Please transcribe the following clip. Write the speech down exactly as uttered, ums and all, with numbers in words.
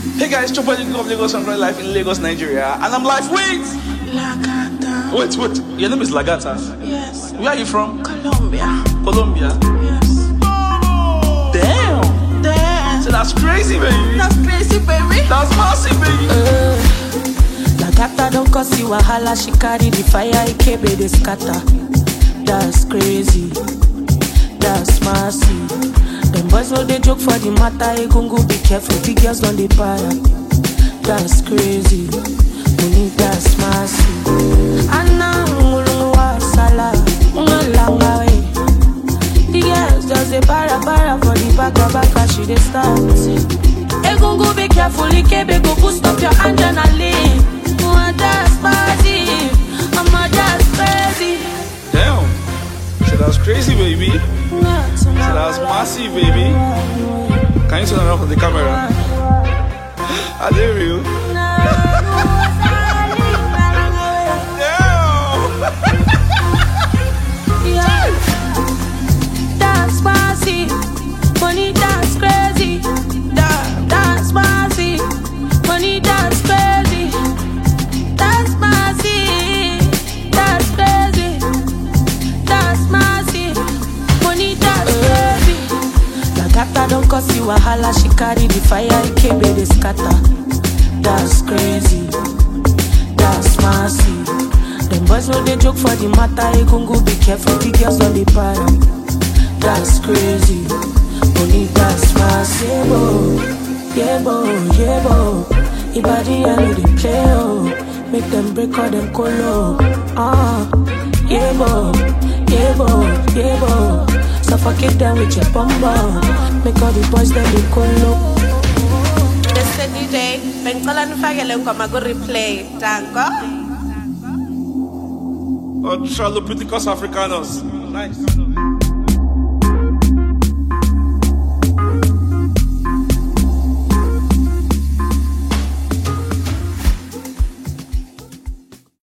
Hey guys, Chopper the of Lagos and life in Lagos, Nigeria, and I'm live with Lagata. Wait, wait, your name is Lagata? Yes. Where are you from? Colombia. Colombia? Yes. Damn! Damn. So that's crazy, baby. That's crazy, baby. That's massive, baby. Uh, Lagata don't cause you wahala, she carry the fire, Ikebe they scatter. That's crazy. That's massive. Them boys know they joke for the matter. Egungu, be careful, the girls on the para. That's crazy. Money, that's massive. Anna, ngulungwa, sala, ungalanga way. The girls just a para para for the back of back, she they start. Egungu, be careful, Ikebe go boost up your adrenaline. Oh, that's massive. I'm just crazy. Damn. So that's crazy, baby. So that's massive, baby. Can you turn around for the camera? Are they real? Yeah. That's massive. Money, that's crazy. That, that's massive. Money, that's crazy. That's massive. That's crazy. That's massive. Money, that's crazy. Lagata don't cause you wahala, she carry the fire, Ikebe they scatter. That's crazy. That's massive. Them boys know they joke for the matter. Egungu, be careful, the girls on the para. That's crazy. Only that's massive. Yebo, yebo. Ibadi and they play, oh. Make them break all them colo. Ah, yebo, yebo, yebo. Suffocate them with your bumbo. Make all the boys them they colo. Mister D J, benkola nifakele ngoma go replay. Danko. Australopithecus africanus. Nice.